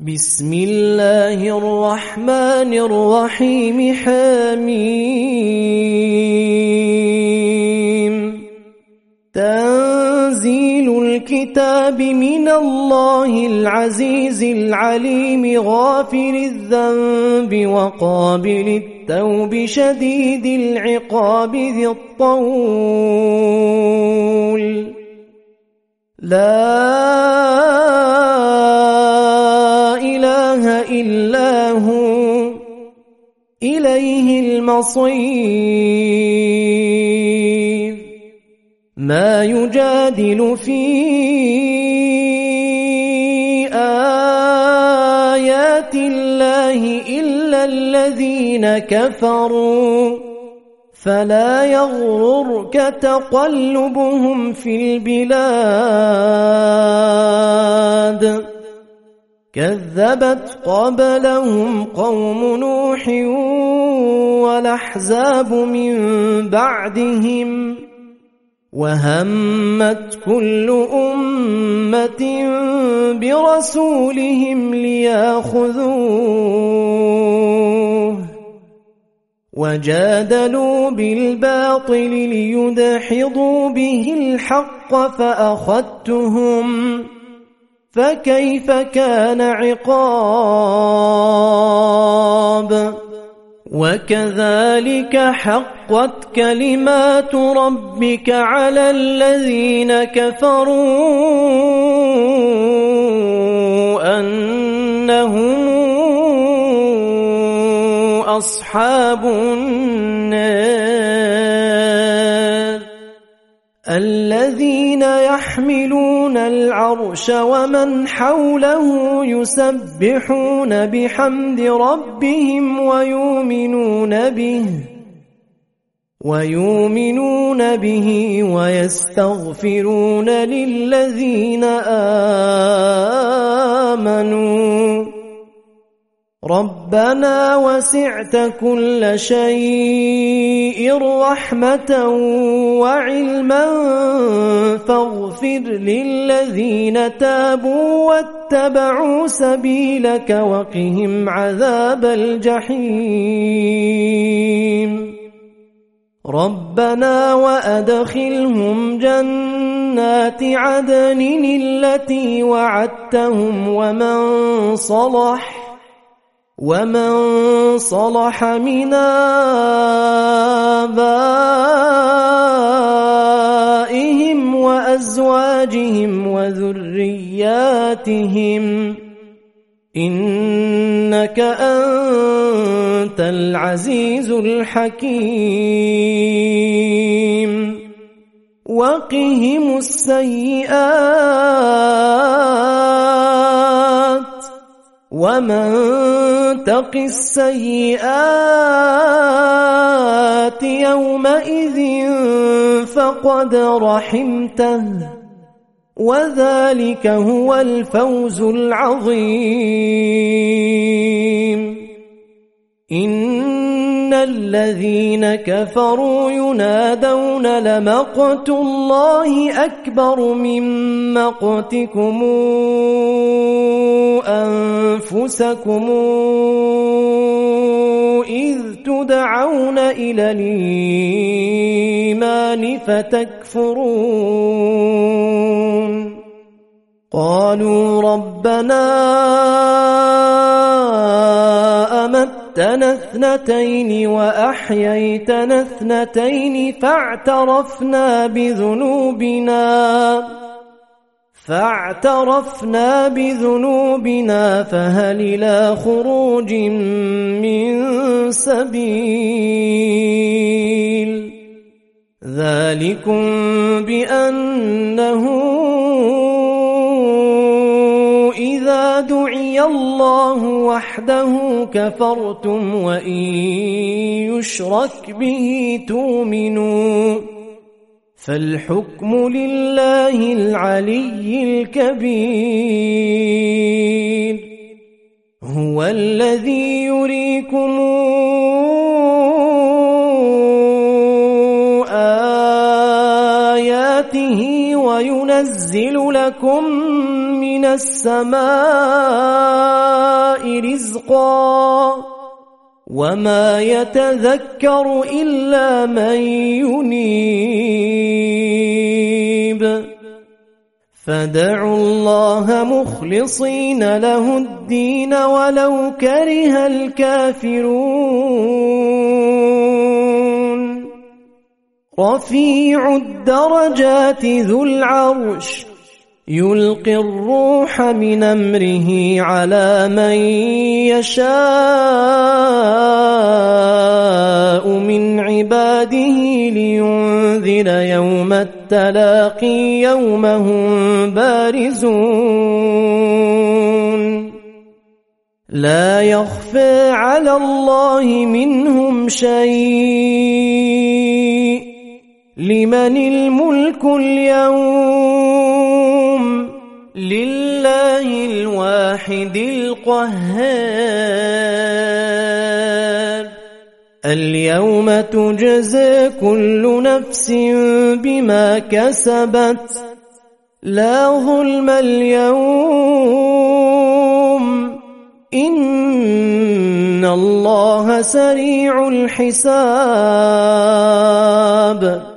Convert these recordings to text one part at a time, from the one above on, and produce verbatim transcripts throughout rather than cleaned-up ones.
بسم الله الرحمن الرحيم حميم تنزيل الكتاب من الله العزيز العليم غافر الذنب وقابل التوب شديد العقاب ذي الطول لا إله إلا هو إليه المصير ما يجادل في آيات الله إلا الذين كفروا فلا يغررك تقلبهم في البلاد كذبت قبلهم قوم نوح والأحزاب من بعدهم وهمت كل أمة برسولهم ليأخذوه وجادلوا بالباطل ليدحضوا به الحق فأخذتهم فكيف كان عقاب وكذلك حقت كلمات ربك على الذين كفروا أنهم أصحاب النار الذين يحملون العرش ومن حوله يسبحون بحمد ربهم ويؤمنون به ويؤمنون به ويستغفرون للذين آمنوا ربنا وسعت كل شيء رحمة وعلما فاغفر للذين تابوا واتبعوا سبيلك وقهم عذاب الجحيم ربنا وأدخلهم جنات عدن التي وعدتهم ومن صلح ومن صلح من آبائهم وأزواجهم وذرياتهم إنك أنت العزيز الحكيم وقهم السيئات ومن تق السيئات يومئذ فقد رحمته وذلك هو الفوز العظيم إن الذين كفروا ينادون لمقت الله أكبر من مقتكم أنفسكم إذ تدعون إلى الإيمان فتكفرون قالوا ربنا أمتنا اثنتين وأحييتنا اثنتين فاعترفنا بذنوبنا فاعترفنا بذنوبنا فهل إلى خروج من سبيل ذلكم بأنه إذا دعي الله وحده كفرتم وإن يشرك به تؤمنوا فالحكم لله العلي الكبير هو الذي يريكم آياته وينزل لكم من السماء رزقا وما يتذكر إلا من ينيب فادعوا الله مخلصين له الدين ولو كره الكافرون رفيع الدرجات ذو العرش يلقي الروح من أمره على من يشاء من عباده لينذر يوم التلاقي يوم هم بارزون لا يخفى على الله منهم شيء لمن الملك اليوم لله الواحد القهار اليوم تجزى كل نفس بما كسبت لا ظلم اليوم إن الله سريع الحساب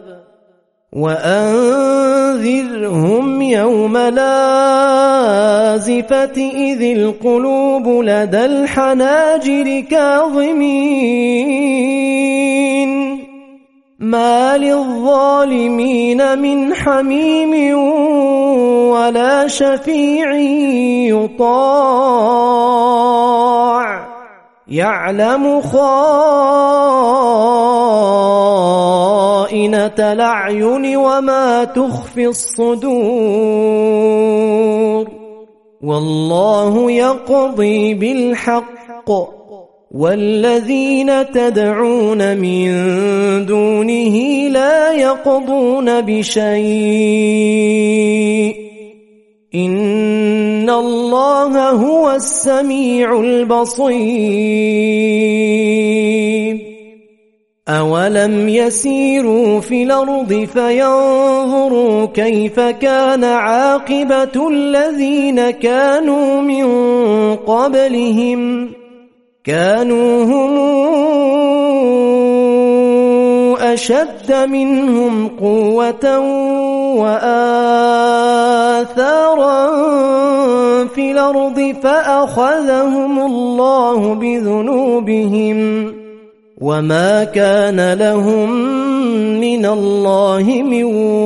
وأنذرهم يوم لازفة إذ القلوب لدى الحناجر كاظمين ما للظالمين من حميم ولا شفيع يطاع يعلم خائنة الأعين وما تخفي الصدور والله يقضي بالحق والذين تدعون من دونه لا يقضون بشيء إن الله هو السميع البصير أولم يسيروا في الأرض فينظروا كيف كان عاقبة الذين كانوا من قبلهم كانوا هم أشد منهم قوة وآثارا في الأرض فأخذهم الله بذنوبهم وما كان لهم من الله من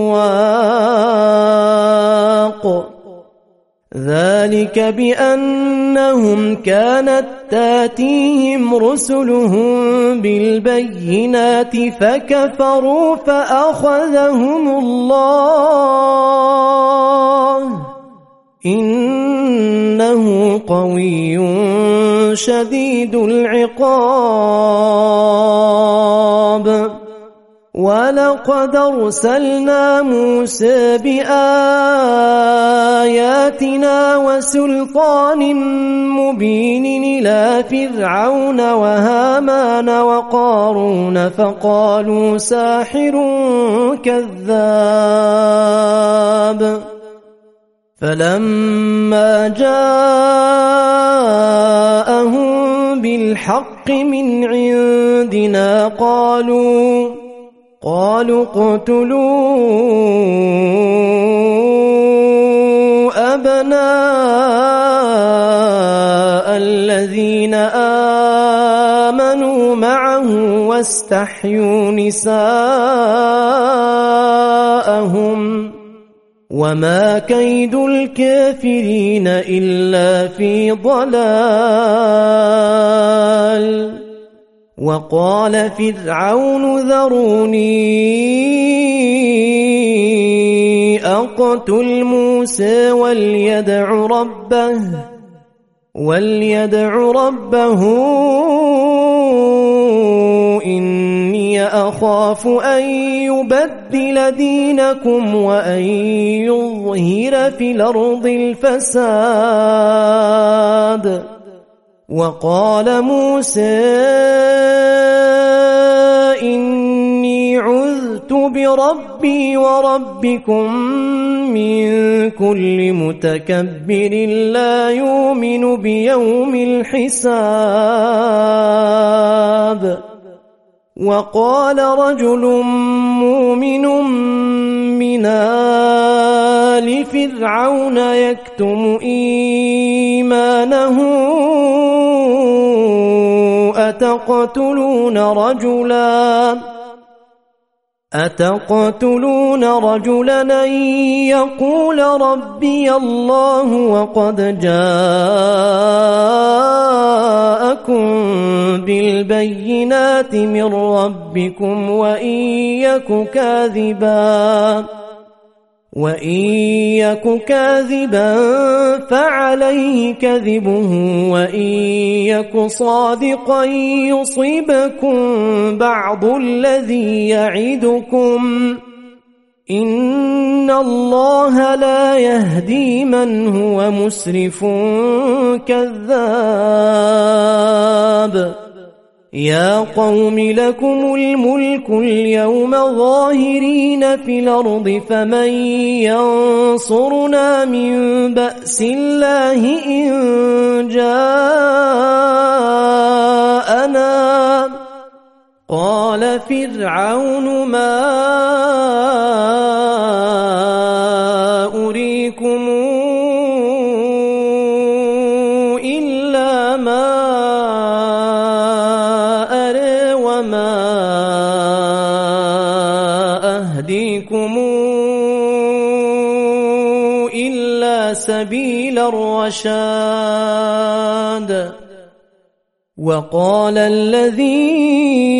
واق ذلك بأنهم كانت تاتيهم رسلهم بالبينات فكفروا فأخذهم الله إنه قوي شديد العقاب ولقد أرسلنا موسى بآياتنا وسلطان مبين إلى فرعون وهامان وقارون فقالوا ساحر كذاب فلما جاءهم بالحق من عندنا قالوا قالوا اقتلوا أبناء الذين آمنوا معه واستحيوا نساءهم وما كيد الكافرين إلا في ضلال وقال فرعون ذروني أقتل موسى وليدع ربه وليدع ربه إني أخاف أن يبدل دينكم وأن يظهر في الأرض الفساد وقال موسى إني عذت آمنت بربي وربكم من كل متكبر لا يؤمن بيوم الحساب. وقال رجل مؤمن من آل فرعون يكتم إيمانه أتقتلون رجلا أتقتلون رجلا أن يقول ربي الله وقد جاءكم بالبينات من ربكم وإن يك كاذبا وإن يك كاذبا فعليه كذبه وإن يك صادقا يصيبكم بعض الذي يعدكم إن الله لا يهدي من هو مسرف كذاب. يا قوم لكم الملك اليوم ظاهرين في الأرض فمن ينصرنا من بأس الله إن جاءنا. قال فرعون ما أريكم إلا ما أرى وما أهديكم إلا سبيل الرشاد. وقال الذي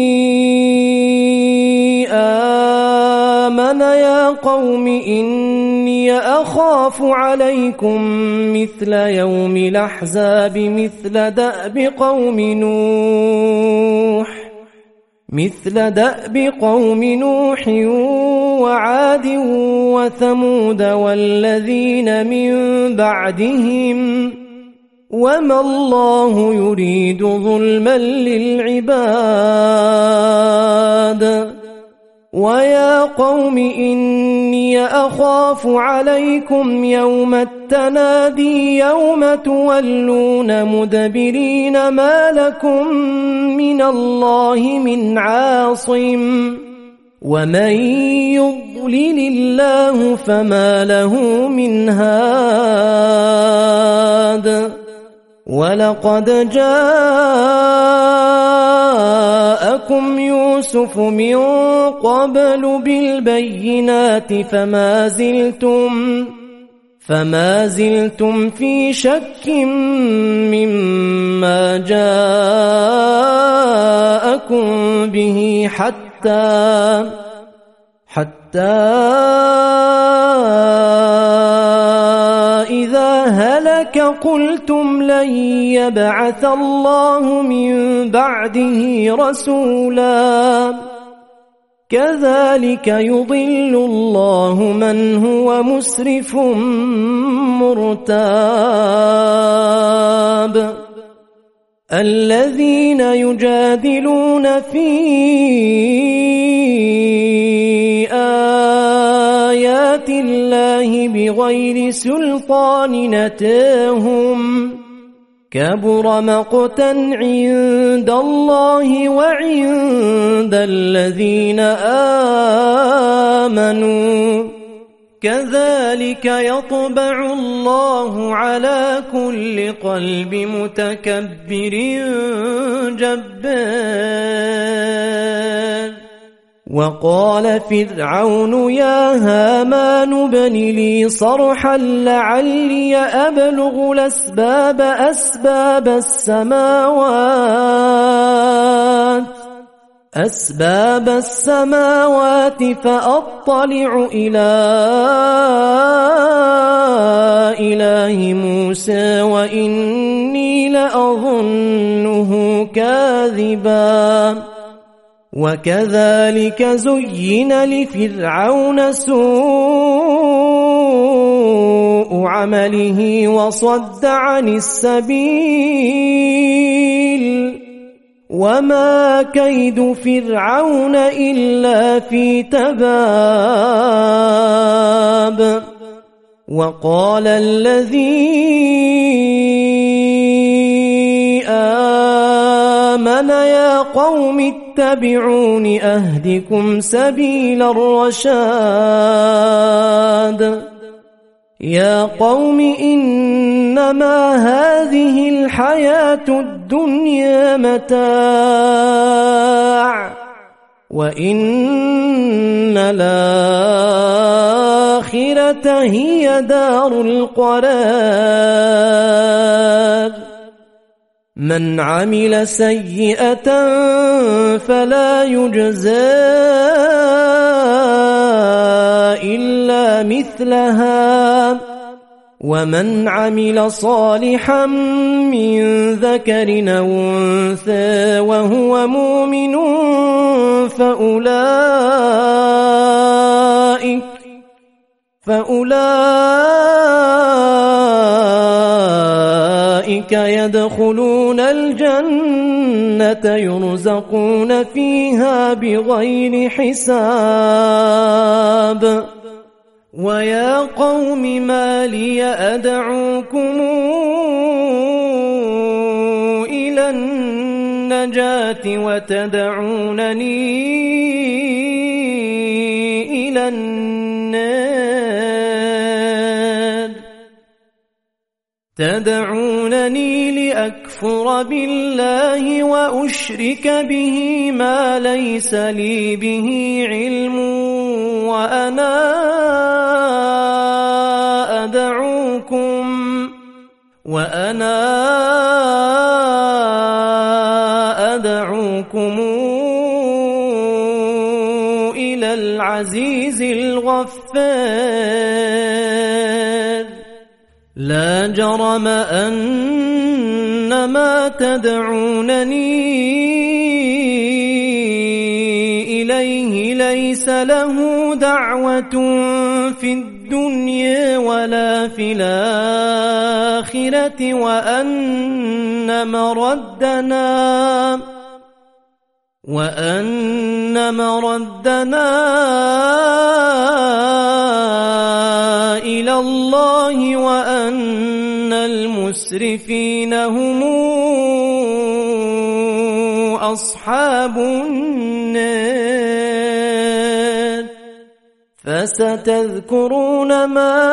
آمن يا قوم إني أخاف عليكم مثل يوم الأحزاب مثل دأب قوم نوح مثل دأب قوم نوح وعاد وثمود والذين من بعدهم وما الله يريد ظلما للعباد. ويا قوم إني أخاف عليكم يوم التنادي يوم تولون مدبرين ما لكم من الله من عاصم ومن يضلل الله فما له من هاد. ولقد جاءكم يوسف من قبل بالبينات فما زلتم فما زلتم في شك مما جاءكم به حتى حتى إذا هلك قلتم لن يبعث الله من بعده رسولا. كذلك يضل الله من هو مسرف مرتاب. الذين يجادلون في آيات الله بغير سلطان نتاهم كبر مقتا عند الله وعند الذين آمنوا كذلك يطبع الله على كل قلب متكبر جبار. وقال فرعون يا هامان ابن لي صرحا لعلي أبلغ الأسباب أسباب السماوات أسباب السماوات فأطلع إلى إله موسى وإني لأظنه كاذبا. وكذلك زين لفرعون سوء عمله وصد عن السبيل وما كيد فرعون إلا في تباب وقال الذي آمن يا قوم اتبعون أهدكم سبيل الرشاد يا قوم إنما هذه الحياة الدنيا متاع وإن الآخرة هي دار القرار من عمل سيئة فلا يجزى إلا مثلها ومن عمل صالحا من ذكر أو أنثى وهو مؤمن فأولئك فأولئك يدخلون الجنة يرزقون فيها بغير حساب ويا قوم ما لي أدعوكم إلى النجاة وتدعونني إلى النار تدعونني لأكفر بالله وأشرك به ما ليس لي به علم وأنا أدعوكم وأنا أدعوكم إلى العزيز الغفار لا جرم أن ما تدعونني إليه ليس له دعوة في الدنيا ولا في الآخرة وأن مردنا وأن مردنا إلى الله وأن المسرفين هم أصحاب النار فستذكرون ما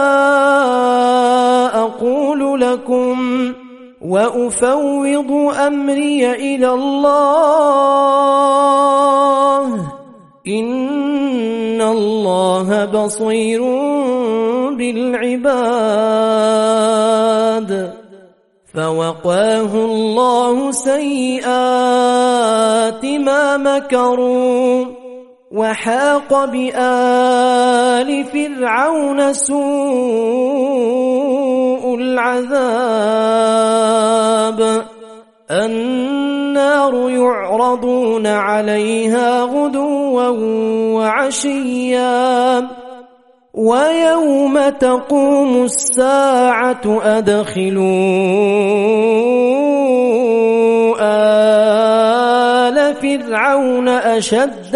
أقول لكم وأفوض أمري إلى الله إن الله بصير بالعباد فوقاه الله سيئات ما مكروا وحاق بآل فرعون سوء العذاب النار يعرضون عليها غدوا وعشيا ويوم تقوم الساعة أدخلوا آل فرعون أشد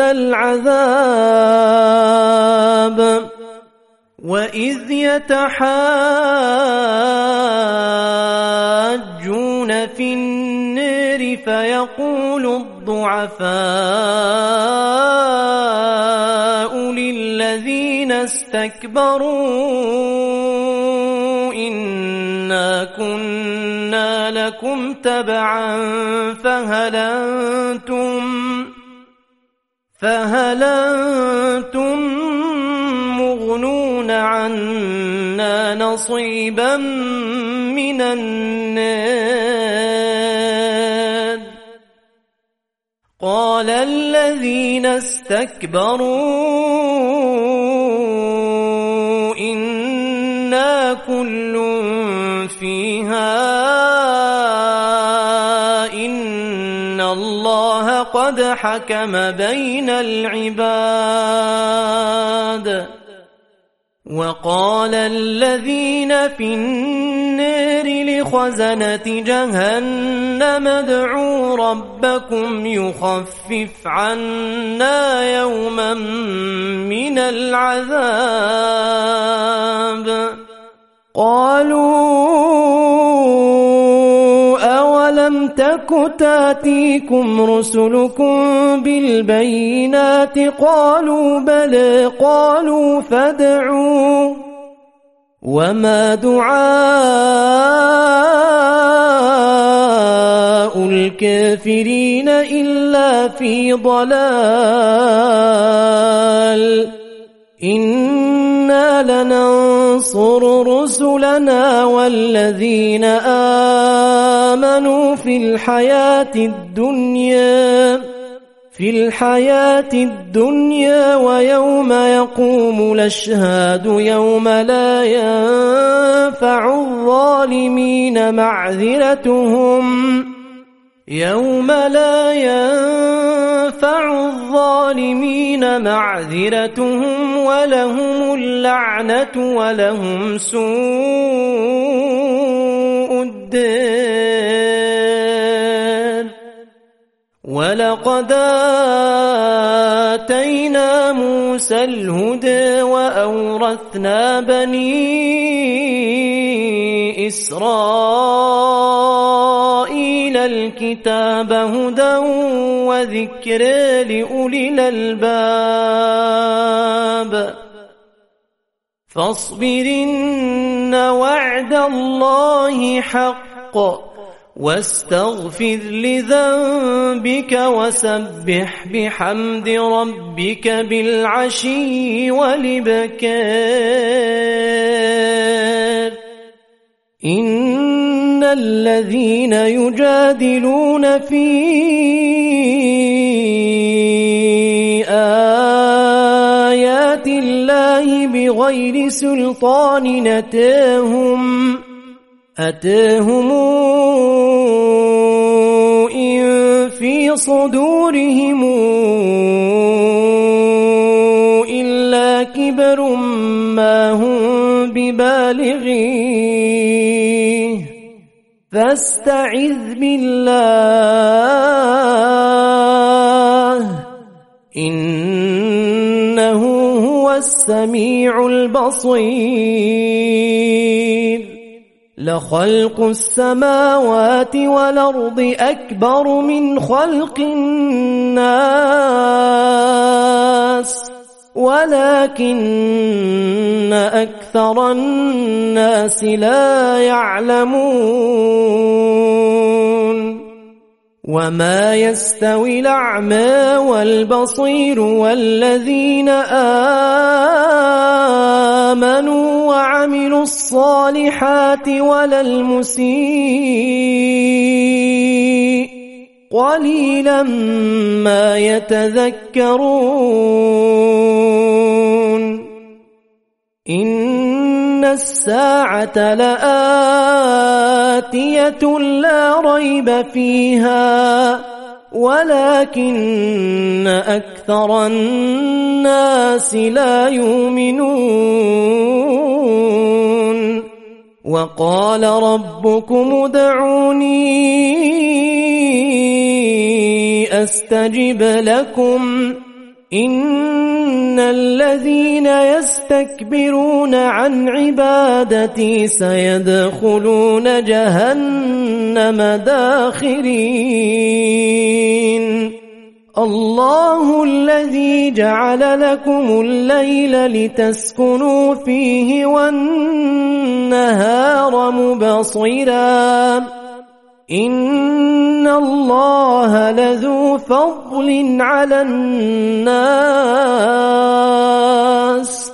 العذاب وإذ يتحاجون في النار فيقول الضعفاء للذين استكبروا إنا كنا لكم تبعا فهل أنتم فهل أنتم مغنون عنا نصيبا من النار قال الذين استكبروا إنا كل فيها إن الله قد حكم بين العباد وقال الذين في النار لخزنة جهنم ادعوا ربكم يخفف عنا يوما من العذاب قالوا أولم تك تاتيكم رسلكم بالبينات قالوا بلى قالوا فادعوا وما دعاء الكافرين إلا في ضلال إنا لننصر رسلنا والذين آمنوا في الحياة الدنيا في الحياة الدنيا ويوم يقوم الأشهاد يوم لا ينفع الظالمين معذرتهم يوم لا ينفع الظالمين معذرتهم ولهم اللعنة ولهم سوء الدار ولقد آتينا موسى الهدى وأورثنا بني إسرائيل الكتاب هدى وذكر لأولي الألباب فاصبرن وعد الله حق واستغفر لذنبك وسبح بحمد ربك بالعشي والإبكار إن الذين يجادلون في آيات الله بغير سلطان أتاهم أتاهم إن في صدورهم إلا كبر ما هم ببالغيه فاستعذ بالله إنه هو السميع البصير لخلق السماوات والأرض أكبر من خلق الناس ولكن أكثر الناس لا يعلمون وما يستوي الأعمى والبصير والذين آمنوا وعملوا الصالحات ولا المسيء قليلا ما يتذكرون إن الساعة لآتية لا ريب فيها ولكن أكثر الناس لا يؤمنون وقال ربكم ادعوني أستجب لكم إن الذين يستكبرون عن عبادتي سيدخلون جهنم داخرين الله الذي جعل لكم الليل لتسكنوا فيه والنهار مبصرا إن الله لذو فضل على الناس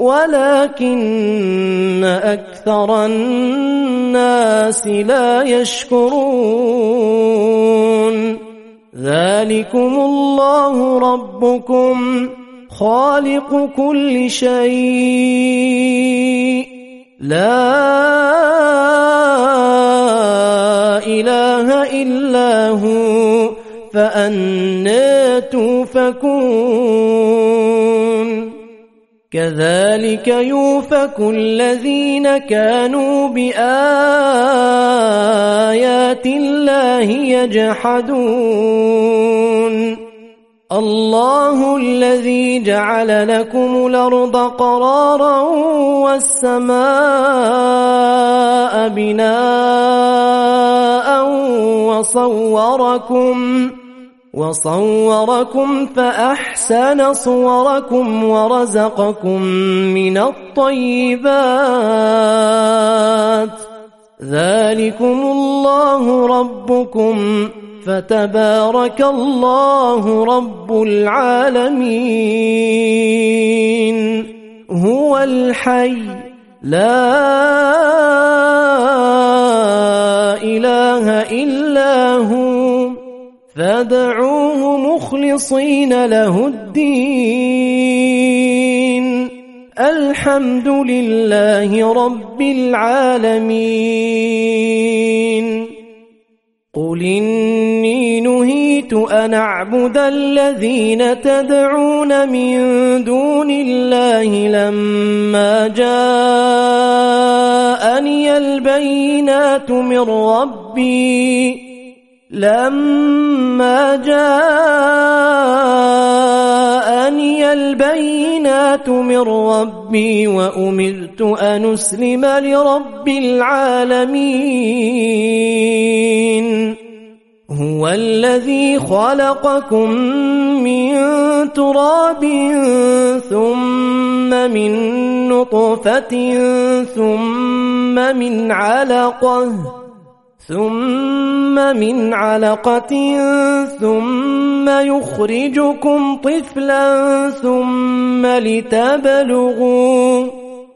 ولكن أكثر الناس لا يشكرون ذلكم الله ربكم خالق كل شيء لا إله إلا هو فأنى توفكون كذلك يؤفك الذين كانوا بآيات الله يجحدون الله الذي جعل لكم الأرض قرارا والسماء بناء وصوركم وصوركم فأحسن صوركم ورزقكم من الطيبات ذلكم الله ربكم فتبارك الله رب العالمين هو الحي لا إله إلا هو فادعوه مخلصين له الدين الحمد لله رب العالمين قل إني نهيت أن أعبد الذين تدعون من دون الله لما جاءني البينات من ربي لما جاءني البينات من ربي وأمرت أن أسلم لرب العالمين هو الذي خلقكم من تراب ثم من نطفة ثم من علقة ثم من علقة ثم يخرجكم طفلا ثم لتبلغوا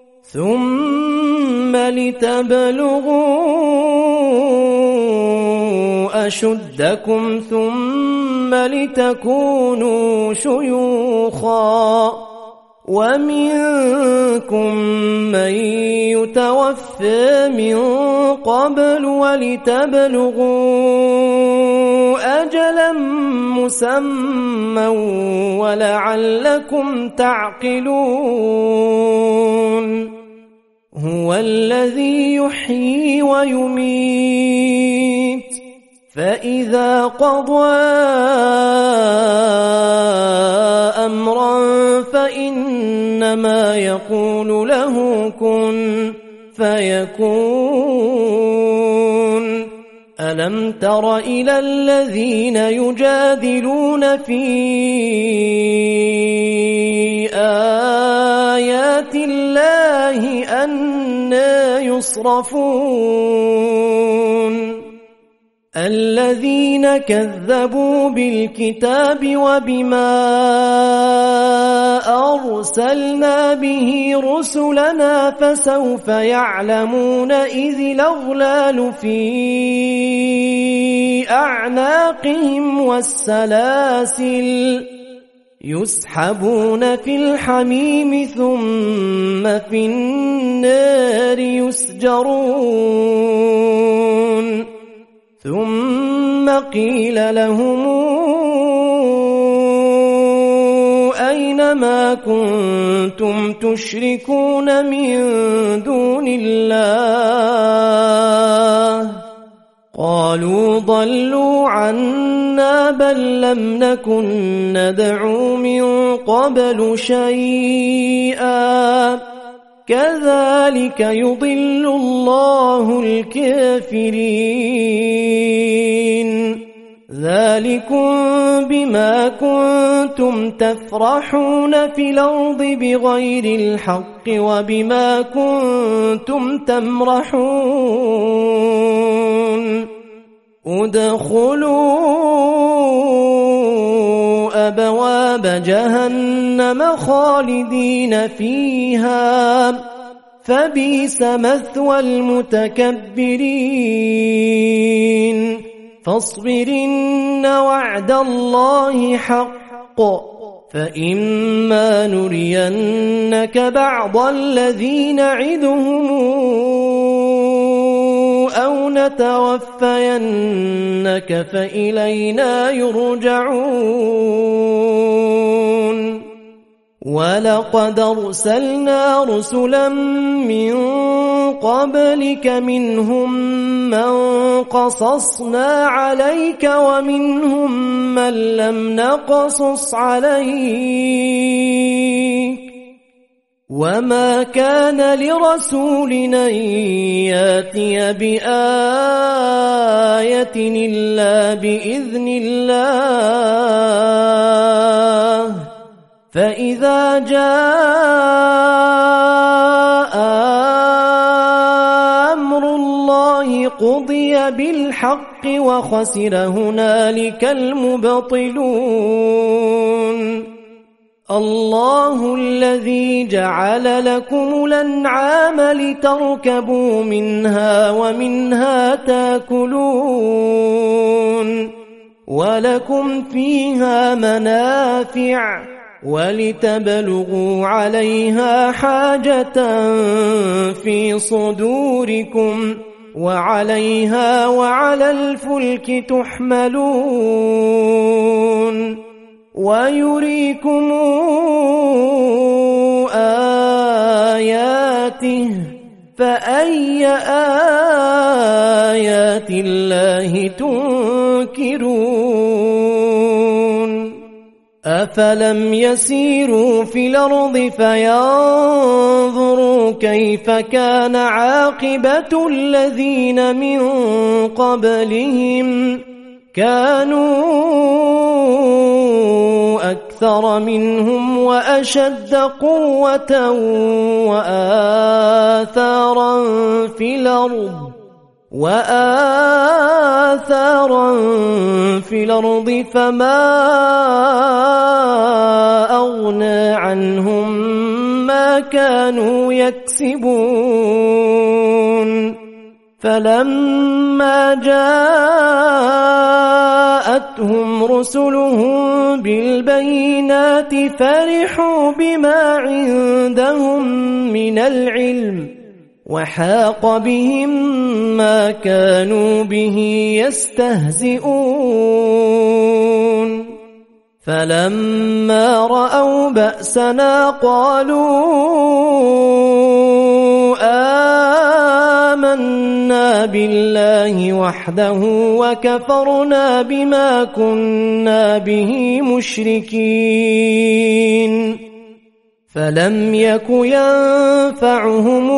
ثم لتبلغوا أشدكم ثم لتكونوا شيوخا ومنكم من يتوفى من قبل ولتبلغوا أجلا مسمى ولعلكم تعقلون هو الذي يحيي ويميت فإذا قضى أمرا فإنما يقول له كن فيكون ألم تر إلى الذين يجادلون في آيات الله أنى يصرفون الذين كذبوا بالكتاب وبما أرسلنا به رسلنا فسوف يعلمون إذ الأغلال في أعناقهم والسلاسل يسحبون في الحميم ثم في النار يسجرون ثم قيل لهم أين ما كنتم تشركون من دون الله قالوا ضلوا عنا بل لم نكن ندعو من قبل شيئا كذلك يضل الله الكافرين ذلكم بما كنتم تفرحون في الأرض بغير الحق وبما كنتم تمرحون ادخلوا أبواب جهنم خالدين فيها فبئس مثوى المتكبرين فاصبر إن وعد الله حق فإما نرينك بعض الذي نعدهم أو نتوفينك فإلينا يرجعون ولقد أرسلنا رسلا من قبلك منهم من قصصنا عليك ومنهم من لم نقصص عليك وما كان لرسول أن ياتي بآية إلا بإذن الله فإذا جاء أمر الله قضي بالحق وخسر هنالك المبطلون الله الذي جعل لكم الأنعام لتركبوا منها ومنها تاكلون ولكم فيها منافع ولتبلغوا عليها حاجة في صدوركم وعليها وعلى الفلك تحملون ويريكم آياته فأي آيات الله تنكرون أفلم يسيروا في الأرض فينظروا كيف كان عاقبة الذين من قبلهم كانوا أكثر منهم وأشد قوة وآثارا في الأرض وآثارا في الأرض فما أغنى عنهم ما كانوا يكسبون فلما جاءتهم رسلهم بالبينات فرحوا بما عندهم من العلم وحاق بهم ما كانوا به يستهزئون فلما رأوا بأسنا قالوا آمنا بالله وحده وكفرنا بما كنا به مشركين فلم يك ينفعهم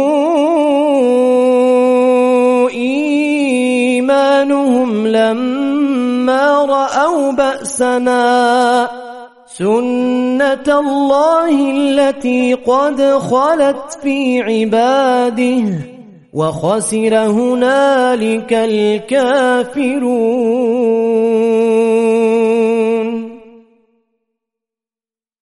إيمانهم لما رأوا بأسنا سنة الله التي قد خلت في عباده وخسر هنالك الكافرون.